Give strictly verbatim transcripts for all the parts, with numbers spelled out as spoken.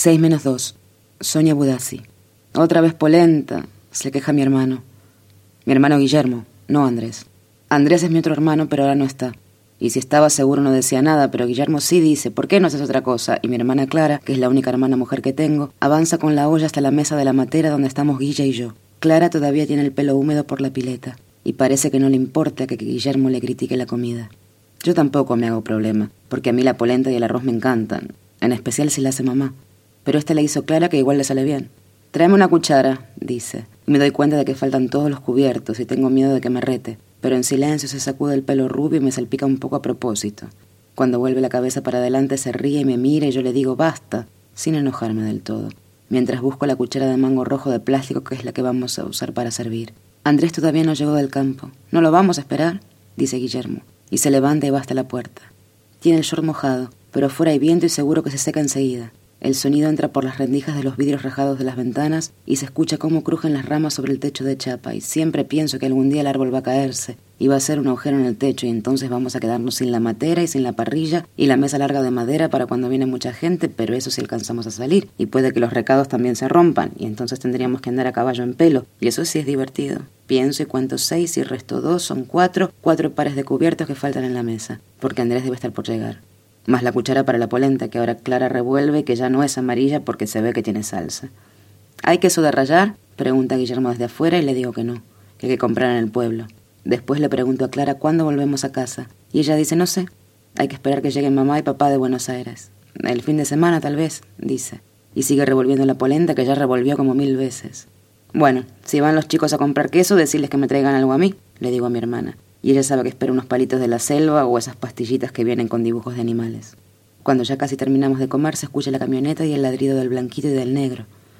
Seis menos dos. Sonia Budassi. Otra vez polenta, se queja mi hermano. Mi hermano Guillermo, no Andrés. Andrés es mi otro hermano, pero ahora no está. Y si estaba seguro no decía nada, pero Guillermo sí dice, ¿por qué no haces otra cosa? Y mi hermana Clara, que es la única hermana mujer que tengo, avanza con la olla hasta la mesa de la matera donde estamos Guilla y yo. Clara todavía tiene el pelo húmedo por la pileta, y parece que no le importa que Guillermo le critique la comida. Yo tampoco me hago problema, porque a mí la polenta y el arroz me encantan, en especial si la hace mamá. Pero esta le hizo Clara que igual le sale bien. «Tráeme una cuchara», dice. Y me doy cuenta de que faltan todos los cubiertos y tengo miedo de que me rete. Pero en silencio se sacude el pelo rubio y me salpica un poco a propósito. Cuando vuelve la cabeza para adelante se ríe y me mira y yo le digo «basta», sin enojarme del todo, mientras busco la cuchara de mango rojo de plástico que es la que vamos a usar para servir. Andrés todavía no llegó del campo. «¿No lo vamos a esperar?», dice Guillermo, y se levanta y va hasta la puerta. Tiene el short mojado, pero afuera hay viento y seguro que se seca enseguida. El sonido entra por las rendijas de los vidrios rajados de las ventanas y se escucha cómo crujen las ramas sobre el techo de chapa, y siempre pienso que algún día el árbol va a caerse y va a hacer un agujero en el techo y entonces vamos a quedarnos sin la matera y sin la parrilla y la mesa larga de madera para cuando viene mucha gente, pero eso si alcanzamos a salir, y puede que los recados también se rompan y entonces tendríamos que andar a caballo en pelo, y eso sí es divertido. Pienso y cuento seis y resto dos, son cuatro, cuatro pares de cubiertos que faltan en la mesa, porque Andrés debe estar por llegar. Más la cuchara para la polenta, que ahora Clara revuelve y que ya no es amarilla porque se ve que tiene salsa. ¿Hay queso de rallar?, pregunta Guillermo desde afuera y le digo que no, que hay que comprar en el pueblo. Después le pregunto a Clara cuándo volvemos a casa y ella dice no sé, hay que esperar que lleguen mamá y papá de Buenos Aires. El fin de semana tal vez, dice, y sigue revolviendo la polenta que ya revolvió como mil veces. Bueno, si van los chicos a comprar queso, decirles que me traigan algo a mí, le digo a mi hermana. Y ella sabe que espero unos palitos de la selva o esas pastillitas que vienen con dibujos de animales. Cuando ya casi terminamos de comer, se escucha la camioneta y el ladrido del blanquito y del negro.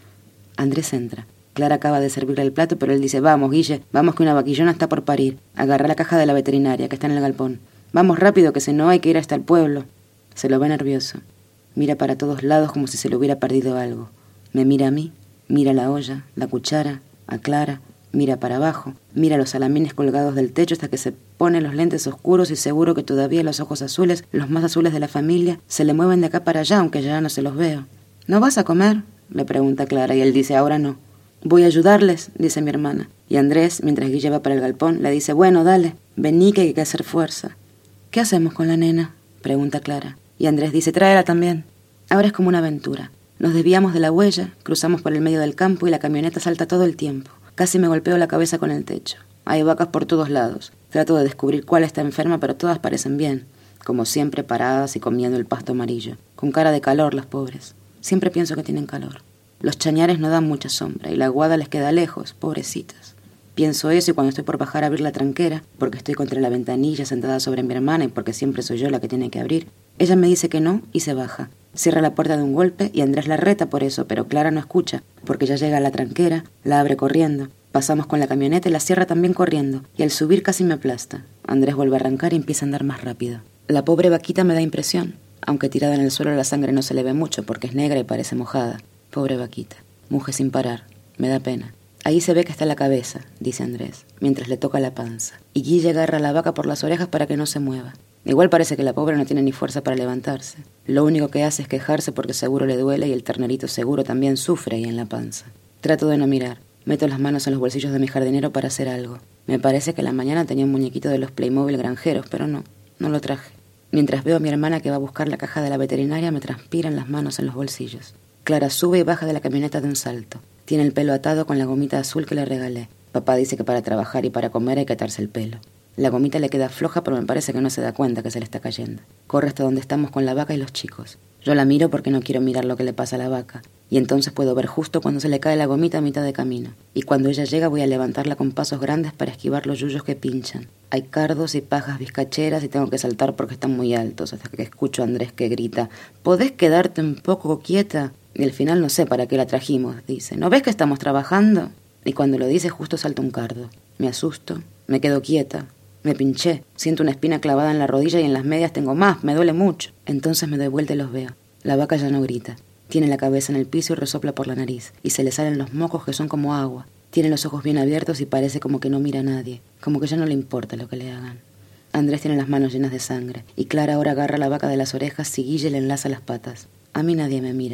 Andrés entra. Clara acaba de servirle el plato, pero él dice, vamos, Guille, vamos que una vaquillona está por parir. Agarra la caja de la veterinaria, que está en el galpón. Vamos rápido, que si no hay que ir hasta el pueblo. Se lo ve nervioso. Mira para todos lados como si se le hubiera perdido algo. Me mira a mí, mira la olla, la cuchara, a Clara. Mira para abajo, mira los salamines colgados del techo hasta que se pone los lentes oscuros y seguro que todavía los ojos azules, los más azules de la familia, se le mueven de acá para allá, aunque ya no se los veo. ¿No vas a comer?, le pregunta Clara y él dice, ahora no. Voy a ayudarles, dice mi hermana. Y Andrés, mientras Guille va para el galpón, le dice, bueno, dale, vení que hay que hacer fuerza. ¿Qué hacemos con la nena?, pregunta Clara. Y Andrés dice, tráela también. Ahora es como una aventura. Nos desviamos de la huella, cruzamos por el medio del campo y la camioneta salta todo el tiempo. Casi me golpeo la cabeza con el techo. Hay vacas por todos lados. Trato de descubrir cuál está enferma, pero todas parecen bien. Como siempre, paradas y comiendo el pasto amarillo. Con cara de calor, las pobres. Siempre pienso que tienen calor. Los chañares no dan mucha sombra y la aguada les queda lejos, pobrecitas. Pienso eso y cuando estoy por bajar a abrir la tranquera, porque estoy contra la ventanilla sentada sobre mi hermana y porque siempre soy yo la que tiene que abrir, ella me dice que no y se baja. Cierra la puerta de un golpe y Andrés la reta por eso, pero Clara no escucha, porque ya llega a la tranquera, la abre corriendo. Pasamos con la camioneta y la cierra también corriendo, y al subir casi me aplasta. Andrés vuelve a arrancar y empieza a andar más rápido. La pobre vaquita me da impresión, aunque tirada en el suelo la sangre no se le ve mucho porque es negra y parece mojada. Pobre vaquita, muge sin parar, me da pena. Ahí se ve que está la cabeza, dice Andrés, mientras le toca la panza, y Guille agarra a la vaca por las orejas para que no se mueva. Igual parece que la pobre no tiene ni fuerza para levantarse. Lo único que hace es quejarse porque seguro le duele y el ternerito seguro también sufre ahí en la panza. Trato de no mirar. Meto las manos en los bolsillos de mi jardinero para hacer algo. Me parece que la mañana tenía un muñequito de los Playmobil granjeros, pero no, no lo traje. Mientras veo a mi hermana que va a buscar la caja de la veterinaria, me transpiran las manos en los bolsillos. Clara sube y baja de la camioneta de un salto. Tiene el pelo atado con la gomita azul que le regalé. Papá dice que para trabajar y para comer hay que atarse el pelo. La gomita le queda floja, pero me parece que no se da cuenta que se le está cayendo. Corre hasta donde estamos con la vaca y los chicos. Yo la miro porque no quiero mirar lo que le pasa a la vaca. Y entonces puedo ver justo cuando se le cae la gomita a mitad de camino. Y cuando ella llega voy a levantarla con pasos grandes para esquivar los yuyos que pinchan. Hay cardos y pajas bizcacheras y tengo que saltar porque están muy altos, hasta que escucho a Andrés que grita, ¿podés quedarte un poco quieta? Y al final no sé para qué la trajimos, dice. ¿No ves que estamos trabajando? Y cuando lo dice justo salta un cardo. Me asusto, me quedo quieta. Me pinché, siento una espina clavada en la rodilla y en las medias tengo más, me duele mucho. Entonces me doy vuelta y los veo. La vaca ya no grita. Tiene la cabeza en el piso y resopla por la nariz. Y se le salen los mocos que son como agua. Tiene los ojos bien abiertos y parece como que no mira a nadie. Como que ya no le importa lo que le hagan. Andrés tiene las manos llenas de sangre. Y Clara ahora agarra la vaca de las orejas y Guille le enlaza las patas. A mí nadie me mira.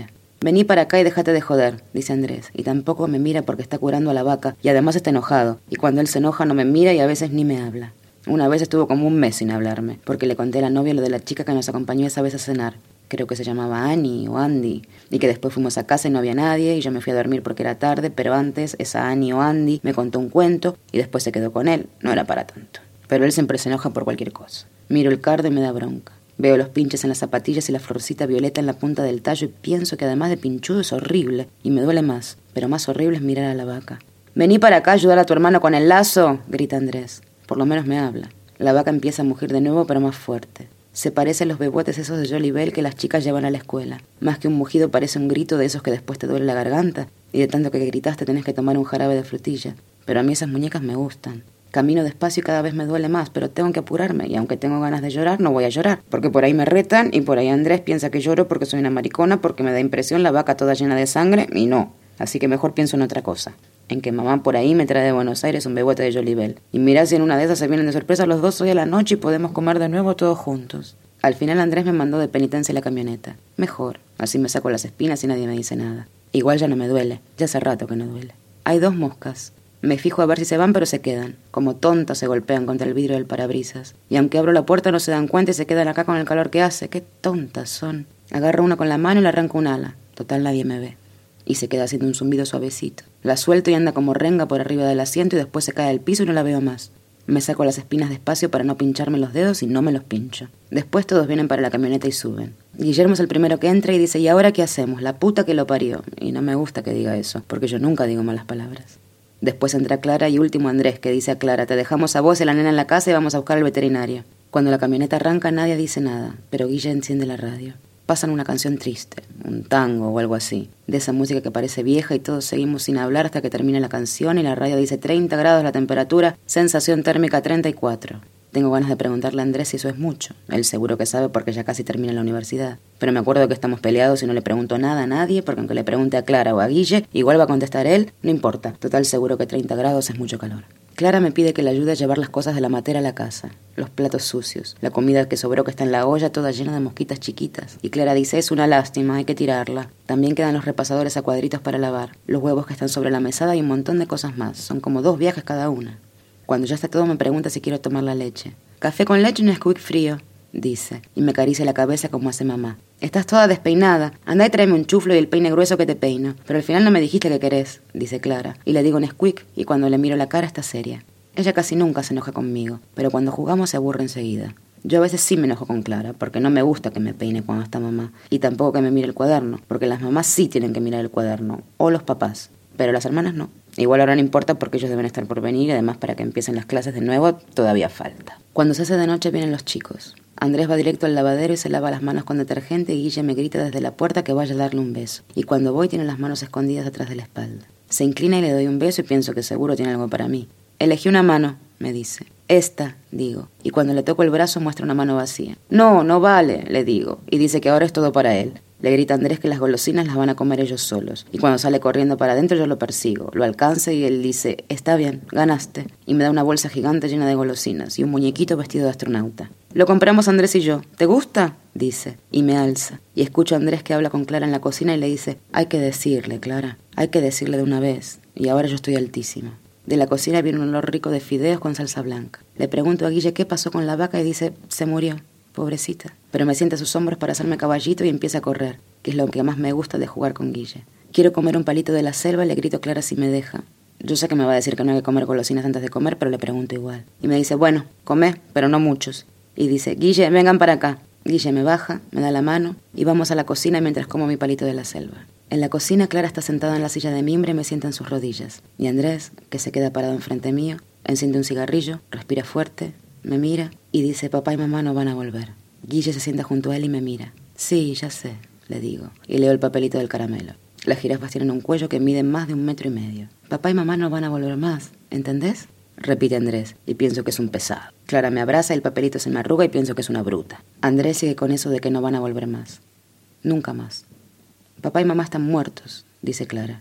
Vení para acá y déjate de joder, dice Andrés, y tampoco me mira porque está curando a la vaca y además está enojado, y cuando él se enoja no me mira y a veces ni me habla. Una vez estuvo como un mes sin hablarme, porque le conté a la novia lo de la chica que nos acompañó esa vez a cenar. Creo que se llamaba Annie o Andy, y que después fuimos a casa y no había nadie, y yo me fui a dormir porque era tarde, pero antes esa Annie o Andy me contó un cuento y después se quedó con él. No era para tanto. Pero él siempre se enoja por cualquier cosa. Miro el cardo y me da bronca. Veo los pinches en las zapatillas y la florcita violeta en la punta del tallo y pienso que además de pinchudo es horrible, y me duele más, pero más horrible es mirar a la vaca. «Vení para acá a ayudar a tu hermano con el lazo», grita Andrés. Por lo menos me habla. La vaca empieza a mugir de nuevo, pero más fuerte. Se parece a los bebotes esos de Jolly Bell que las chicas llevan a la escuela. Más que un mugido parece un grito de esos que después te duele la garganta, y de tanto que gritaste tenés que tomar un jarabe de frutilla. Pero a mí esas muñecas me gustan. Camino despacio y cada vez me duele más, pero tengo que apurarme, y aunque tengo ganas de llorar, no voy a llorar, porque por ahí me retan, y por ahí Andrés piensa que lloro porque soy una maricona, porque me da impresión la vaca toda llena de sangre, y no. Así que mejor pienso en otra cosa. En que mamá por ahí me trae de Buenos Aires un bebote de Jolly Bell. Y mirá si en una de esas se vienen de sorpresa los dos hoy a la noche y podemos comer de nuevo todos juntos. Al final Andrés me mandó de penitencia la camioneta. Mejor, así me saco las espinas y nadie me dice nada. Igual ya no me duele, ya hace rato que no duele. Hay dos moscas. Me fijo a ver si se van, pero se quedan. Como tontas se golpean contra el vidrio del parabrisas. Y aunque abro la puerta no se dan cuenta y se quedan acá con el calor que hace. ¡Qué tontas son! Agarro una con la mano y le arranco un ala. Total, nadie me ve. Y se queda haciendo un zumbido suavecito. La suelto y anda como renga por arriba del asiento y después se cae al piso y no la veo más. Me saco las espinas despacio para no pincharme los dedos y no me los pincho. Después todos vienen para la camioneta y suben. Guillermo es el primero que entra y dice, ¿y ahora qué hacemos? La puta que lo parió. Y no me gusta que diga eso, porque yo nunca digo malas palabras. Después entra Clara y último Andrés, que dice a Clara, te dejamos a vos y a la nena en la casa y vamos a buscar al veterinario. Cuando la camioneta arranca nadie dice nada, pero Guille enciende la radio. Pasan una canción triste, un tango o algo así, de esa música que parece vieja y todos seguimos sin hablar hasta que termina la canción y la radio dice treinta grados la temperatura, sensación térmica treinta y cuatro. Tengo ganas de preguntarle a Andrés si eso es mucho. Él seguro que sabe porque ya casi termina la universidad. Pero me acuerdo que estamos peleados y no le pregunto nada a nadie porque aunque le pregunte a Clara o a Guille, igual va a contestar él, no importa. Total seguro que treinta grados es mucho calor. Clara me pide que le ayude a llevar las cosas de la matera a la casa. Los platos sucios, la comida que sobró que está en la olla toda llena de mosquitas chiquitas. Y Clara dice, es una lástima, hay que tirarla. También quedan los repasadores a cuadritos para lavar, los huevos que están sobre la mesada y un montón de cosas más. Son como dos viajes cada una. Cuando ya está todo me pregunta si quiero tomar la leche. Café con leche y un Nesquik frío, dice, y me acaricia la cabeza como hace mamá. Estás toda despeinada. Andá y tráeme un chuflo y el peine grueso que te peino. Pero al final no me dijiste que querés, dice Clara. Y le digo Nesquik, y cuando le miro la cara está seria. Ella casi nunca se enoja conmigo, pero cuando jugamos se aburre enseguida. Yo a veces sí me enojo con Clara, porque no me gusta que me peine cuando está mamá. Y tampoco que me mire el cuaderno, porque las mamás sí tienen que mirar el cuaderno. O los papás. Pero las hermanas no. Igual ahora no importa porque ellos deben estar por venir y además para que empiecen las clases de nuevo todavía falta. Cuando se hace de noche vienen los chicos. Andrés va directo al lavadero y se lava las manos con detergente y Guille me grita desde la puerta que vaya a darle un beso. Y cuando voy tiene las manos escondidas atrás de la espalda. Se inclina y le doy un beso y pienso que seguro tiene algo para mí. Elegí una mano, me dice. Esta, digo. Y cuando le toco el brazo muestra una mano vacía. No, no vale, le digo. Y dice que ahora es todo para él. Le grita a Andrés que las golosinas las van a comer ellos solos. Y cuando sale corriendo para adentro yo lo persigo. Lo alcanza y él dice, está bien, ganaste. Y me da una bolsa gigante llena de golosinas y un muñequito vestido de astronauta. Lo compramos Andrés y yo. ¿Te gusta? Dice. Y me alza. Y escucho a Andrés que habla con Clara en la cocina y le dice, hay que decirle, Clara. Hay que decirle de una vez. Y ahora yo estoy altísima. De la cocina viene un olor rico de fideos con salsa blanca. Le pregunto a Guille qué pasó con la vaca y dice, se murió. Pobrecita. Pero me sienta a sus hombros para hacerme caballito y empieza a correr, que es lo que más me gusta de jugar con Guille. Quiero comer un palito de la selva y le grito a Clara si me deja. Yo sé que me va a decir que no hay que comer golosinas antes de comer, pero le pregunto igual. Y me dice, bueno, come, pero no muchos. Y dice, Guille, vengan para acá. Guille me baja, me da la mano y vamos a la cocina mientras como mi palito de la selva. En la cocina Clara está sentada en la silla de mimbre y me sienta en sus rodillas. Y Andrés, que se queda parado enfrente mío, enciende un cigarrillo, respira fuerte, me mira y dice, papá y mamá no van a volver. Guille se sienta junto a él y me mira. Sí, ya sé, le digo, y leo el papelito del caramelo. Las jirafas tienen un cuello que mide más de un metro y medio. Papá y mamá no van a volver más, ¿entendés? Repite Andrés, y pienso que es un pesado. Clara me abraza, el papelito se me arruga y pienso que es una bruta. Andrés sigue con eso de que no van a volver más. Nunca más. Papá y mamá están muertos, dice Clara.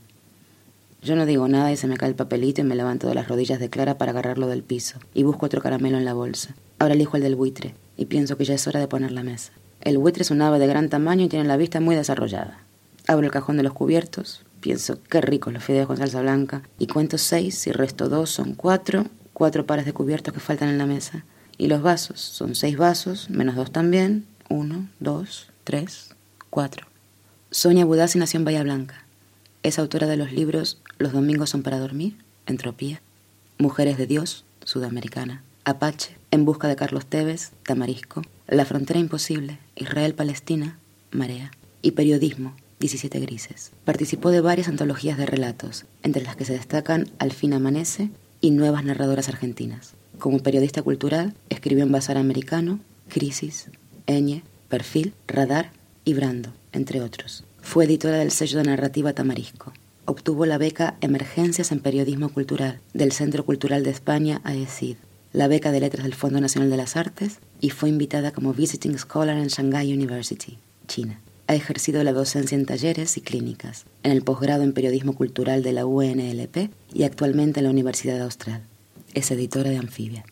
Yo no digo nada y se me cae el papelito y me levanto de las rodillas de Clara para agarrarlo del piso. Y busco otro caramelo en la bolsa. Ahora elijo el del buitre, y pienso que ya es hora de poner la mesa. El buitre es un ave de gran tamaño y tiene la vista muy desarrollada. Abro el cajón de los cubiertos, pienso qué ricos los fideos con salsa blanca y cuento seis y resto dos son cuatro, cuatro pares de cubiertos que faltan en la mesa. Y los vasos, son seis vasos, menos dos también, uno, dos, tres, cuatro. Sonia Budassi nació en Bahía Blanca. Es autora de los libros Los domingos son para dormir, Entropía, Mujeres de Dios, Sudamericana, Apache, En busca de Carlos Tevez, Tamarisco, La frontera imposible, Israel-Palestina, Marea, y Periodismo, diecisiete grises. Participó de varias antologías de relatos, entre las que se destacan Al fin amanece y Nuevas narradoras argentinas. Como periodista cultural, escribió en Bazar Americano, Crisis, Eñe, Perfil, Radar y Brando, entre otros. Fue editora del sello de narrativa Tamarisco. Obtuvo la beca Emergencias en Periodismo Cultural del Centro Cultural de España, A E C I D, la beca de Letras del Fondo Nacional de las Artes y fue invitada como Visiting Scholar en Shanghai University, China. Ha ejercido la docencia en talleres y clínicas, en el posgrado en Periodismo Cultural de la U N L P y actualmente en la Universidad Austral. Es editora de Anfibia.